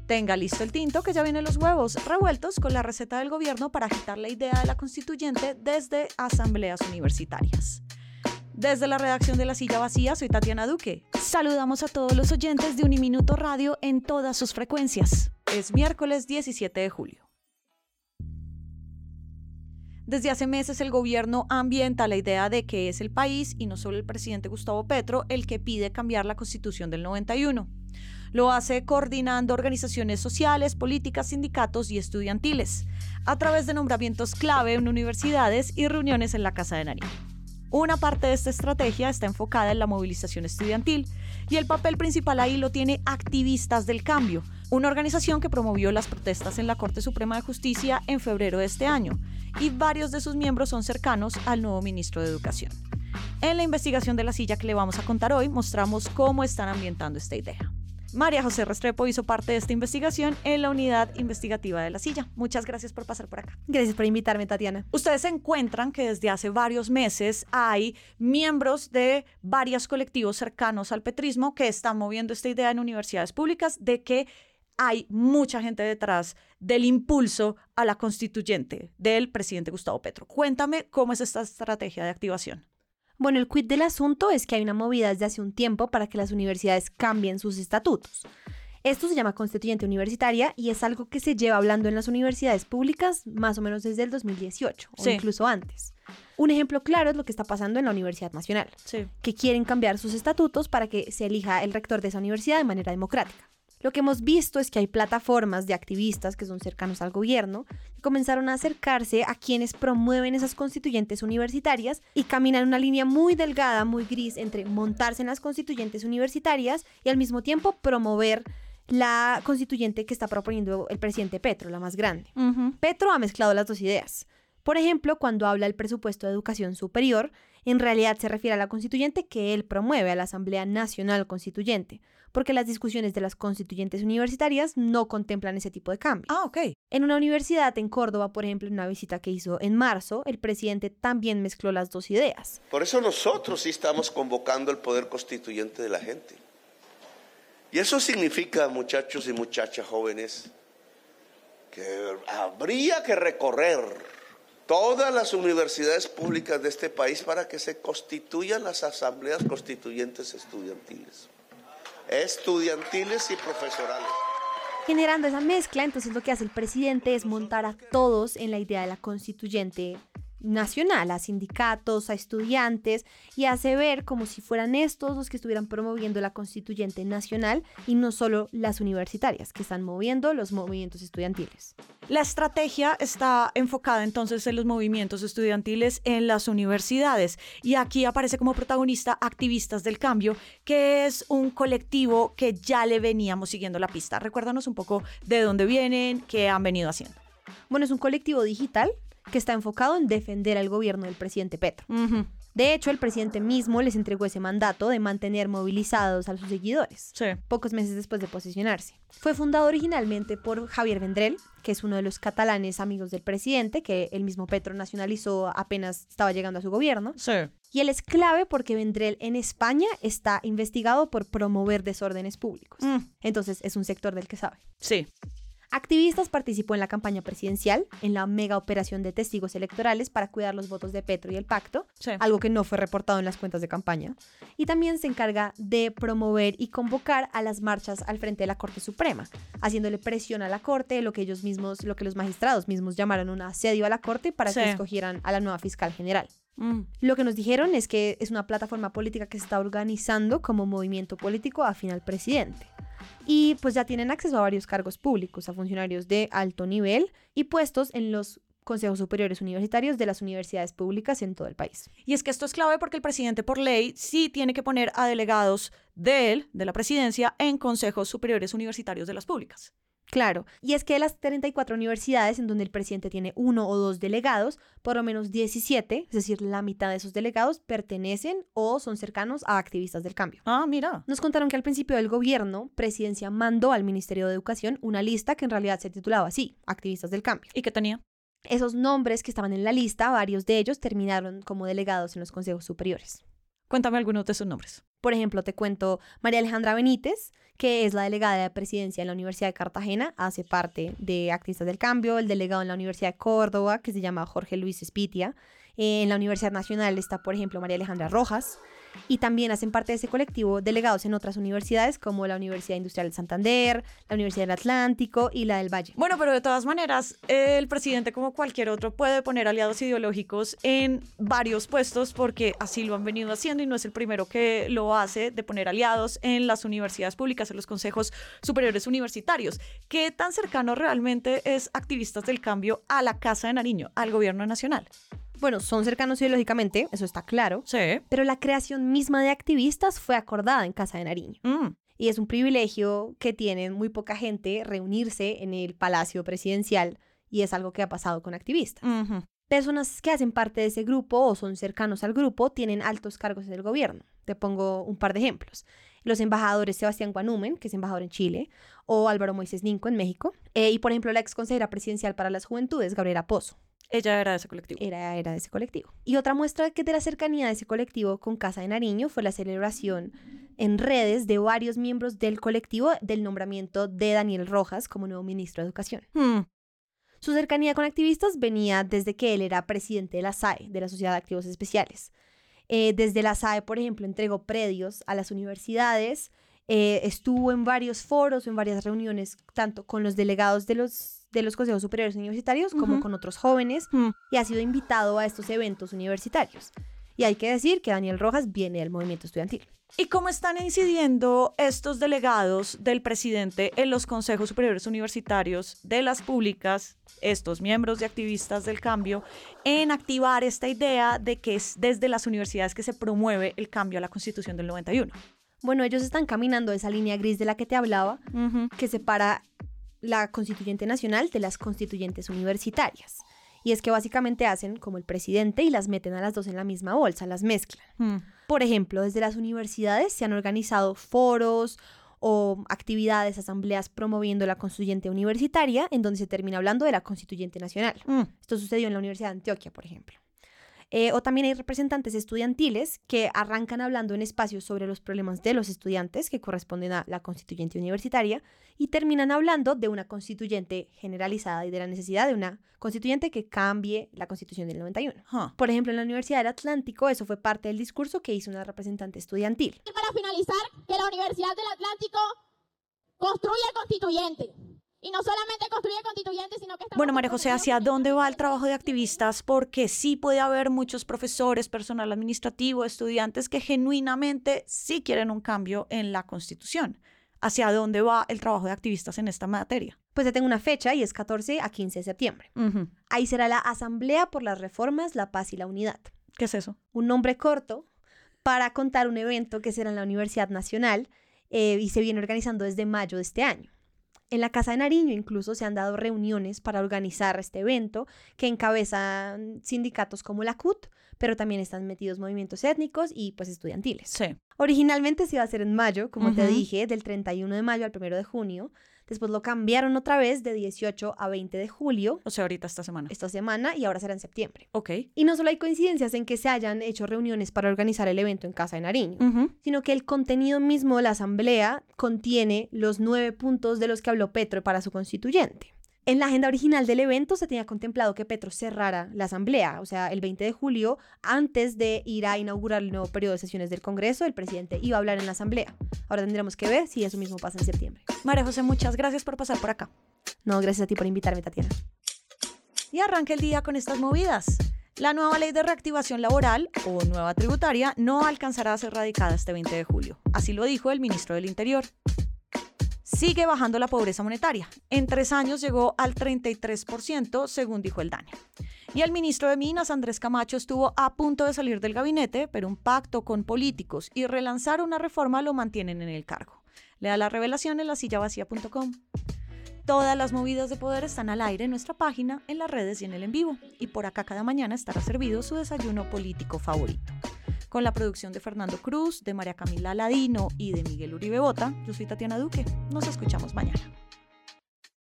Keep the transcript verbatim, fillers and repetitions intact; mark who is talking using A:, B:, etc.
A: Tenga listo el tinto que ya vienen los huevos revueltos con la receta del gobierno para agitar la idea de la constituyente desde asambleas universitarias. Desde la redacción de La Silla Vacía, soy Tatiana Duque. Saludamos a todos los oyentes de Uniminuto Radio en todas sus frecuencias. Es miércoles diecisiete de julio. Desde hace meses el gobierno ambienta la idea de que es el país y no solo el presidente Gustavo Petro el que pide cambiar la Constitución del noventa y uno. Lo hace coordinando organizaciones sociales, políticas, sindicatos y estudiantiles, a través de nombramientos clave en universidades y reuniones en la Casa de Nariño. Una parte de esta estrategia está enfocada en la movilización estudiantil y el papel principal ahí lo tiene Activistas del Cambio, una organización que promovió las protestas en la Corte Suprema de Justicia en febrero de este año, y varios de sus miembros son cercanos al nuevo ministro de Educación. En la investigación de La Silla que le vamos a contar hoy, mostramos cómo están ambientando esta idea. María José Restrepo hizo parte de esta investigación en la unidad investigativa de La Silla. Muchas gracias por pasar por acá.
B: Gracias por invitarme, Tatiana.
A: Ustedes encuentran que desde hace varios meses hay miembros de varios colectivos cercanos al petrismo que están moviendo esta idea en universidades públicas de que hay mucha gente detrás del impulso a la constituyente del presidente Gustavo Petro. Cuéntame cómo es esta estrategia de activación.
B: Bueno, el quid del asunto es que hay una movida desde hace un tiempo para que las universidades cambien sus estatutos. Esto se llama constituyente universitaria y es algo que se lleva hablando en las universidades públicas más o menos desde el dos mil dieciocho
A: sí.
B: o incluso antes. Un ejemplo claro es lo que está pasando en la Universidad Nacional,
A: sí.
B: que quieren cambiar sus estatutos para que se elija el rector de esa universidad de manera democrática. Lo que hemos visto es que hay plataformas de activistas que son cercanos al gobierno que comenzaron a acercarse a quienes promueven esas constituyentes universitarias y caminan una línea muy delgada, muy gris entre montarse en las constituyentes universitarias y al mismo tiempo promover la constituyente que está proponiendo el presidente Petro, la más grande.
A: Uh-huh.
B: Petro ha mezclado las dos ideas. Por ejemplo, cuando habla del presupuesto de educación superior, en realidad se refiere a la constituyente que él promueve, a la Asamblea Nacional Constituyente, porque las discusiones de las constituyentes universitarias no contemplan ese tipo de cambio.
A: Ah, ok.
B: En una universidad en Córdoba, por ejemplo, en una visita que hizo en marzo, el presidente también mezcló las dos ideas.
C: Por eso nosotros sí estamos convocando el poder constituyente de la gente. Y eso significa, muchachos y muchachas jóvenes, que habría que recorrer todas las universidades públicas de este país para que se constituyan las asambleas constituyentes estudiantiles, estudiantiles y profesorales.
B: Generando esa mezcla, entonces lo que hace el presidente es montar a todos en la idea de la constituyente nacional, a sindicatos, a estudiantes, y hace ver como si fueran estos los que estuvieran promoviendo la constituyente nacional y no solo las universitarias que están moviendo los movimientos estudiantiles.
A: La estrategia está enfocada entonces en los movimientos estudiantiles en las universidades y aquí aparece como protagonista Activistas del Cambio, que es un colectivo que ya le veníamos siguiendo la pista. Recuérdanos un poco de dónde vienen, qué han venido haciendo.
B: Bueno, es un colectivo digital que está enfocado en defender al gobierno del presidente Petro.
A: Uh-huh.
B: De hecho, el presidente mismo les entregó ese mandato de mantener movilizados a sus seguidores,
A: sí.
B: pocos meses después de posicionarse. Fue fundado originalmente por Javier Vendrell, que es uno de los catalanes amigos del presidente, que el mismo Petro nacionalizó apenas estaba llegando a su gobierno.
A: Sí.
B: Y él es clave porque Vendrell en España está investigado por promover desórdenes públicos.
A: Mm.
B: Entonces, es un sector del que sabe.
A: Sí.
B: Activistas participó en la campaña presidencial, en la mega operación de testigos electorales para cuidar los votos de Petro y el pacto,
A: sí.
B: algo que no fue reportado en las cuentas de campaña. Y también se encarga de promover y convocar a las marchas al frente de la Corte Suprema, haciéndole presión a la Corte, lo que ellos mismos, lo que los magistrados mismos llamaron un asedio a la Corte para
A: sí.
B: que escogieran a la nueva fiscal general.
A: Mm.
B: Lo que nos dijeron es que es una plataforma política que se está organizando como movimiento político afín al presidente. Y pues ya tienen acceso a varios cargos públicos, a funcionarios de alto nivel y puestos en los consejos superiores universitarios de las universidades públicas en todo el país.
A: Y es que esto es clave porque el presidente por ley sí tiene que poner a delegados de él, de la presidencia, en consejos superiores universitarios de las públicas.
B: Claro, y es que de las treinta y cuatro universidades en donde el presidente tiene uno o dos delegados, por lo menos diecisiete, es decir, la mitad de esos delegados pertenecen o son cercanos a activistas del cambio.
A: Ah, mira.
B: Nos contaron que al principio del gobierno, Presidencia mandó al Ministerio de Educación una lista que en realidad se titulaba así, Activistas del Cambio.
A: ¿Y qué tenía?
B: Esos nombres que estaban en la lista, varios de ellos terminaron como delegados en los consejos superiores.
A: Cuéntame algunos de esos nombres.
B: Por ejemplo, te cuento María Alejandra Benítez, que es la delegada de la presidencia en la Universidad de Cartagena, hace parte de Activistas del Cambio. El delegado en la Universidad de Córdoba, que se llama Jorge Luis Espitia. Eh, en la Universidad Nacional está, por ejemplo, María Alejandra Rojas. Y también hacen parte de ese colectivo delegados en otras universidades como la Universidad Industrial de Santander, la Universidad del Atlántico y la del Valle.
A: Bueno, pero de todas maneras, el presidente, como cualquier otro, puede poner aliados ideológicos en varios puestos porque así lo han venido haciendo y no es el primero que lo hace, de poner aliados en las universidades públicas, en los consejos superiores universitarios. ¿Qué tan cercano realmente es Activistas del Cambio a la Casa de Nariño, al gobierno nacional?
B: Bueno, son cercanos ideológicamente, eso está claro.
A: Sí.
B: Pero la creación misma de Activistas fue acordada en Casa de Nariño.
A: Mm.
B: Y es un privilegio que tienen muy poca gente reunirse en el Palacio Presidencial y es algo que ha pasado con Activistas.
A: Uh-huh.
B: Personas que hacen parte de ese grupo o son cercanos al grupo tienen altos cargos en el gobierno. Te pongo un par de ejemplos. Los embajadores Sebastián Guanumen, que es embajador en Chile, o Álvaro Moisés Ninco en México. Eh, y, por ejemplo, la ex consejera presidencial para las juventudes, Gabriela Pozo.
A: Ella era de ese colectivo.
B: Era, era de ese colectivo. Y otra muestra que de la cercanía de ese colectivo con Casa de Nariño fue la celebración en redes de varios miembros del colectivo del nombramiento de Daniel Rojas como nuevo ministro de Educación.
A: Hmm.
B: Su cercanía con Activistas venía desde que él era presidente de la S A E, de la Sociedad de Activos Especiales. Eh, desde la S A E, por ejemplo, entregó predios a las universidades, eh, estuvo en varios foros, en varias reuniones, tanto con los delegados de los de los consejos superiores universitarios como
A: Uh-huh.
B: con otros jóvenes
A: Hmm.
B: y ha sido invitado a estos eventos universitarios. Y hay que decir que Daniel Rojas viene del movimiento estudiantil.
A: ¿Y cómo están incidiendo estos delegados del presidente en los consejos superiores universitarios de las públicas, estos miembros de Activistas del Cambio, en activar esta idea de que es desde las universidades que se promueve el cambio a la Constitución del noventa y uno?
B: Bueno, ellos están caminando esa línea gris de la que te hablaba,
A: Uh-huh.
B: que separa la constituyente nacional de las constituyentes universitarias. Y es que básicamente hacen como el presidente y las meten a las dos en la misma bolsa, las mezclan.
A: Hmm.
B: Por ejemplo, desde las universidades se han organizado foros o actividades, asambleas promoviendo la constituyente universitaria, en donde se termina hablando de la constituyente nacional.
A: Hmm.
B: Esto sucedió en la Universidad de Antioquia, por ejemplo. Eh, o también hay representantes estudiantiles que arrancan hablando en espacios sobre los problemas de los estudiantes que corresponden a la constituyente universitaria y terminan hablando de una constituyente generalizada y de la necesidad de una constituyente que cambie la constitución del noventa y uno.
A: Huh.
B: Por ejemplo, en la Universidad del Atlántico eso fue parte del discurso que hizo una representante estudiantil.
D: Y para finalizar, que la Universidad del Atlántico construye el constituyente. Y no solamente construye el constituyente, sino que...
A: Bueno, María José, ¿hacia dónde va el trabajo de Activistas? Porque sí puede haber muchos profesores, personal administrativo, estudiantes que genuinamente sí quieren un cambio en la Constitución. ¿Hacia dónde va el trabajo de Activistas en esta materia?
B: Pues ya tengo una fecha y es catorce a quince de septiembre.
A: Uh-huh.
B: Ahí será la Asamblea por las Reformas, la Paz y la Unidad.
A: ¿Qué es eso?
B: Un nombre corto para contar un evento que será en la Universidad Nacional eh, y se viene organizando desde mayo de este año. En la Casa de Nariño incluso se han dado reuniones para organizar este evento que encabezan sindicatos como la C U T, pero también están metidos movimientos étnicos y pues estudiantiles.
A: Sí.
B: Originalmente se iba a hacer en mayo, como
A: Uh-huh.
B: te dije, del treinta y uno de mayo al primero de junio. Después lo cambiaron otra vez de dieciocho a veinte de julio
A: O sea, ahorita esta semana.
B: esta semana y ahora será en septiembre.
A: Ok.
B: Y no solo hay coincidencias en que se hayan hecho reuniones para organizar el evento en Casa de Nariño,
A: Uh-huh.
B: sino que el contenido mismo de la asamblea contiene los nueve puntos de los que habló Petro para su constituyente. En la agenda original del evento se tenía contemplado que Petro cerrara la asamblea, o sea, el veinte de julio, antes de ir a inaugurar el nuevo periodo de sesiones del Congreso, el presidente iba a hablar en la asamblea. Ahora tendremos que ver si eso mismo pasa en septiembre.
A: María José, muchas gracias por pasar por acá.
B: No, gracias a ti por invitarme, Tatiana.
A: Y arranca el día con estas movidas. La nueva ley de reactivación laboral, o nueva tributaria, no alcanzará a ser radicada este veinte de julio. Así lo dijo el ministro del Interior. Sigue bajando la pobreza monetaria. En tres años llegó al treinta y tres por ciento, según dijo el DANE. Y el ministro de Minas, Andrés Camacho, estuvo a punto de salir del gabinete, pero un pacto con políticos y relanzar una reforma lo mantienen en el cargo. Lea la revelación en la silla vacía punto com. Todas las movidas de poder están al aire en nuestra página, en las redes y en el en vivo. Y por acá cada mañana estará servido su desayuno político favorito. Con la producción de Fernando Cruz, de María Camila Ladino y de Miguel Uribe Bota, yo soy Tatiana Duque. Nos escuchamos mañana.